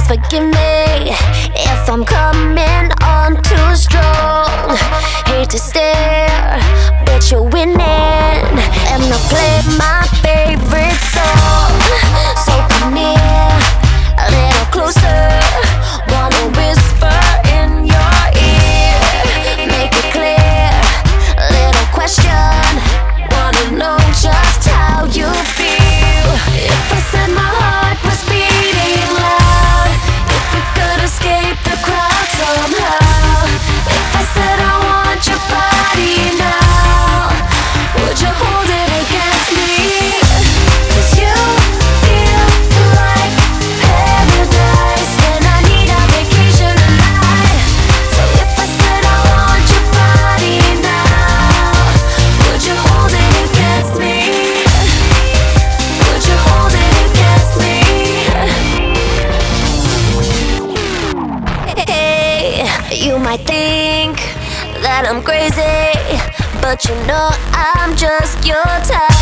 forgive me if I'm coming on too strong. Hate to stare, but you're winning, and I play my favorite song. So come near, a little closer. Wanna whisper in your ear, make it clear. Little question, wanna know just how you feel. If I said my heart was beating loud, if we could escape the crowd somehow. If I said I want your body now, would you hold it against me? 'Cause you feel like paradise, and I need a vacation tonight. So if I said I want your body now, would you hold it against me? Would you hold it against me? Hey, you might think that I'm crazy, but you know I'm just your type.